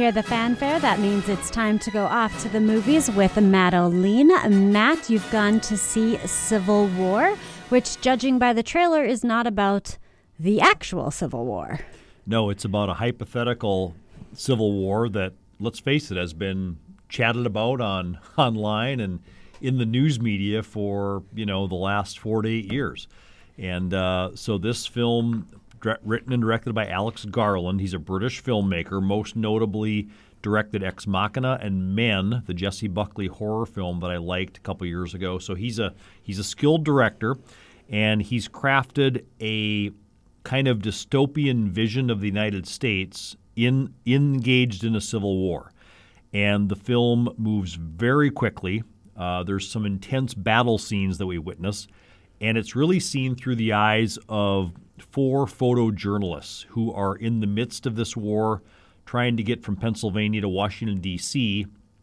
hear the fanfare, that means it's time to go off to the movies with Matt O'Lean. Matt, you've gone to see Civil War, which, judging by the trailer, is not about the actual Civil War. No, it's about a hypothetical civil war that, let's face it, has been chatted about online and in the news media for, the last 4 to 8 years. And so this film, written and directed by Alex Garland. He's a British filmmaker, most notably directed Ex Machina and Men, the Jessie Buckley horror film that I liked a couple years ago. So he's a skilled director, and he's crafted a kind of dystopian vision of the United States engaged in a civil war. And the film moves very quickly. There's some intense battle scenes that we witness, and it's really seen through the eyes of 4 photojournalists who are in the midst of this war, trying to get from Pennsylvania to Washington, D.C.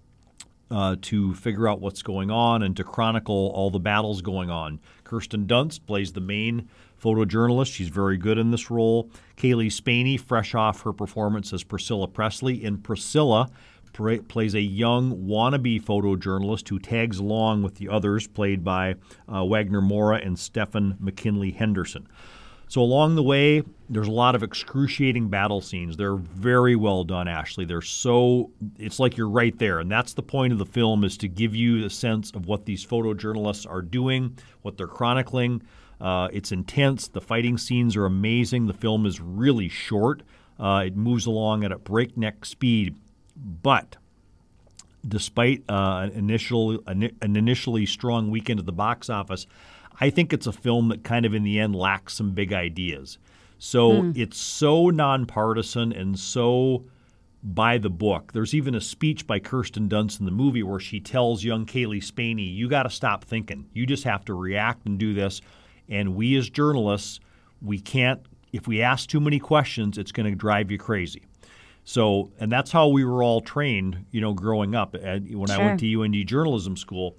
To figure out what's going on and to chronicle all the battles going on. Kirsten Dunst plays the main photojournalist. She's very good in this role. Kaylee Spaney, fresh off her performance as Priscilla Presley. And Priscilla plays a young wannabe photojournalist who tags along with the others, played by Wagner Moura and Stephen McKinley Henderson. So along the way, there's a lot of excruciating battle scenes. They're very well done, Ashley. It's like you're right there. And that's the point of the film, is to give you a sense of what these photojournalists are doing, what they're chronicling. It's intense. The fighting scenes are amazing. The film is really short. It moves along at a breakneck speed. But despite an initially strong weekend at the box office, I think it's a film that kind of in the end lacks some big ideas. So it's so nonpartisan and so by the book. There's even a speech by Kirsten Dunst in the movie where she tells young Kaylee Spaney, you got to stop thinking. You just have to react and do this. And we as journalists, we can't, if we ask too many questions, it's going to drive you crazy. So, and that's how we were all trained, growing up when I went to UND journalism school.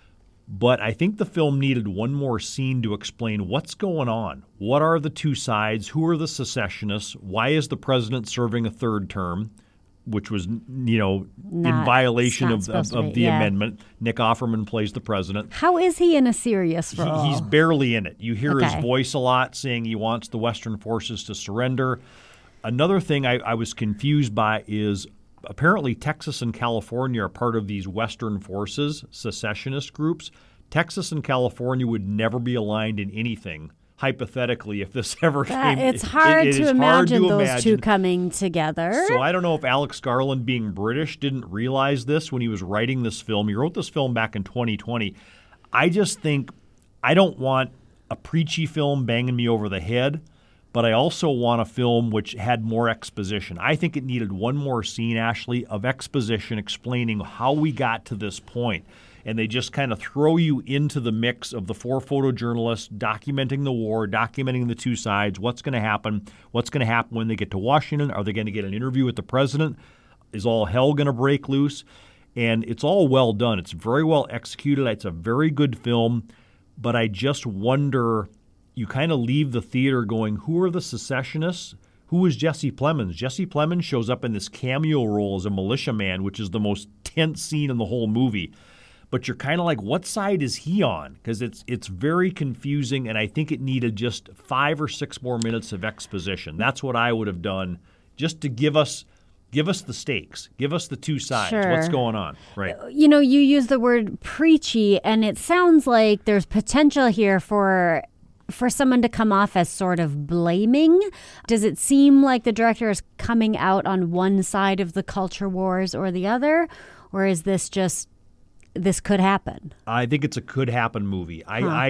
But I think the film needed one more scene to explain what's going on. What are the two sides? Who are the secessionists? Why is the president serving a third term, which was, in violation of the amendment? Nick Offerman plays the president. How is he in a serious role? He's barely in it. You hear his voice a lot saying he wants the Western forces to surrender. Another thing I was confused by is apparently Texas and California are part of these Western forces, secessionist groups. Texas and California would never be aligned in anything, hypothetically, if this ever came. It's hard to imagine those two coming together. So I don't know if Alex Garland, being British, didn't realize this when he was writing this film. He wrote this film back in 2020. I just think I don't want a preachy film banging me over the head, but I also want a film which had more exposition. I think it needed one more scene, Ashley, of exposition explaining how we got to this point. And they just kind of throw you into the mix of the 4 photojournalists documenting the war, documenting the two sides, what's going to happen when they get to Washington. Are they going to get an interview with the president? Is all hell going to break loose? And it's all well done. It's very well executed. It's a very good film. But I just wonder, you kind of leave the theater going, who are the secessionists? Who is Jesse Plemons? Jesse Plemons shows up in this cameo role as a militiaman, which is the most tense scene in the whole movie. But you're kind of like, what side is he on? Because it's very confusing, and I think it needed just 5 or 6 more minutes of exposition. That's what I would have done, just to give us the stakes. Give us the two sides. Sure. What's going on? Right. You use the word preachy, and it sounds like there's potential here for someone to come off as sort of blaming. Does it seem like the director is coming out on one side of the culture wars or the other? Or is this just, this could happen? I think it's a could happen movie.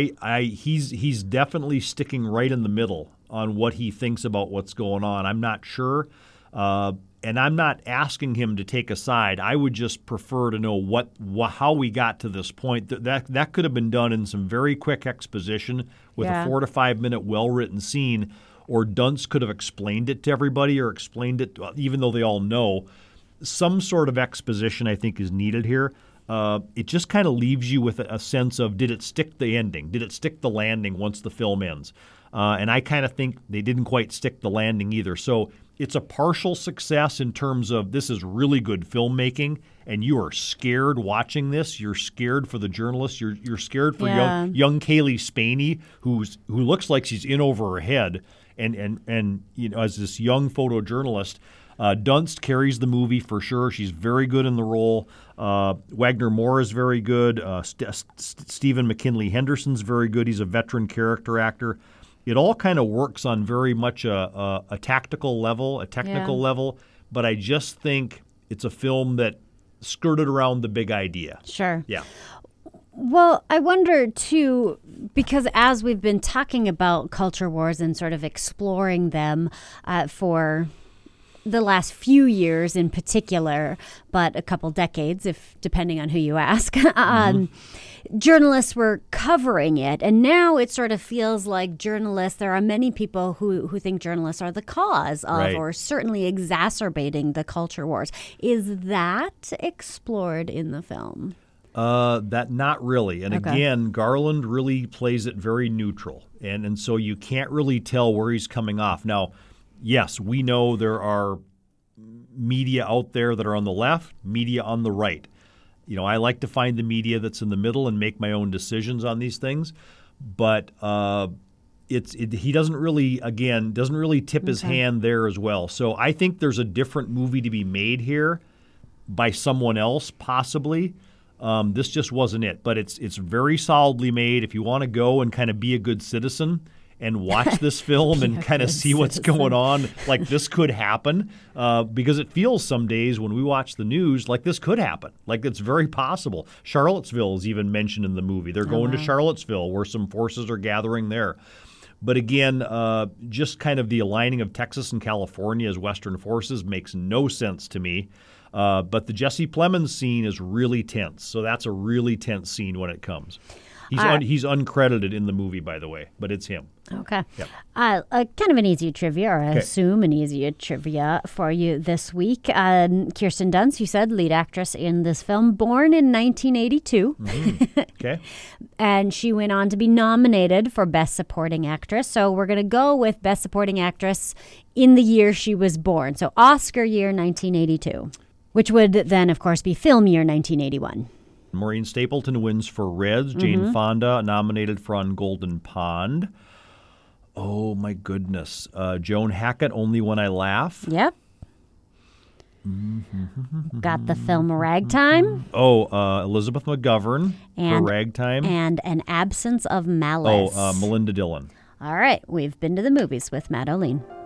He's definitely sticking right in the middle on what he thinks about what's going on. I'm not sure. And I'm not asking him to take a side. I would just prefer to know how we got to this point. That could have been done in some very quick exposition with a 4 to 5 minute well-written scene, or Dunst could have explained it to everybody, or explained it, even though they all know. Some sort of exposition, I think, is needed here. It just kind of leaves you with a sense of, did it stick the ending? Did it stick the landing once the film ends? And I kind of think they didn't quite stick the landing either. So it's a partial success in terms of this is really good filmmaking, and you are scared watching this. You're scared for the journalist. You're scared for young Kaylee Spaney, who looks like she's in over her head, and as this young photojournalist. Dunst carries the movie for sure. She's very good in the role. Wagner Moore is very good. Stephen McKinley Henderson's very good. He's a veteran character actor. It all kind of works on very much a tactical level, a technical level, but I just think it's a film that skirted around the big idea. Sure. Yeah. Well, I wonder, too, because as we've been talking about culture wars and sort of exploring them for the last few years in particular, but a couple decades, if depending on who you ask, journalists were covering it. And now it sort of feels like there are many people who think journalists are the cause of or certainly exacerbating the culture wars. Is that explored in the film? That not really. And again, Garland really plays it very neutral. And so you can't really tell where he's coming off. Now, yes, we know there are media out there that are on the left, media on the right. I like to find the media that's in the middle and make my own decisions on these things. But he doesn't really tip his hand there as well. So I think there's a different movie to be made here by someone else, possibly. This just wasn't it. But it's very solidly made. If you want to go and kind of be a good citizen and watch this film and kind of see what's going on, like this could happen, because it feels some days when we watch the news like this could happen. Like it's very possible. Charlottesville is even mentioned in the movie. They're going to Charlottesville where some forces are gathering there. But again, just kind of the aligning of Texas and California as Western forces makes no sense to me. But the Jesse Plemons scene is really tense. So that's a really tense scene when it comes. He's uncredited in the movie, by the way, but it's him. Okay. Yep. Kind of an easy trivia, or I assume an easier trivia for you this week. Kirsten Dunst, you said, lead actress in this film, born in 1982. Okay. And she went on to be nominated for Best Supporting Actress. So we're going to go with Best Supporting Actress in the year she was born. So Oscar year 1982, which would then, of course, be film year 1981. Maureen Stapleton wins for Reds. Jane Fonda nominated for On Golden Pond. Oh, my goodness. Joan Hackett, Only When I Laugh. Yep. Got the film Ragtime. Elizabeth McGovern for Ragtime. And An Absence of Malice. Melinda Dillon. All right. We've been to the movies with Matt O'Lean.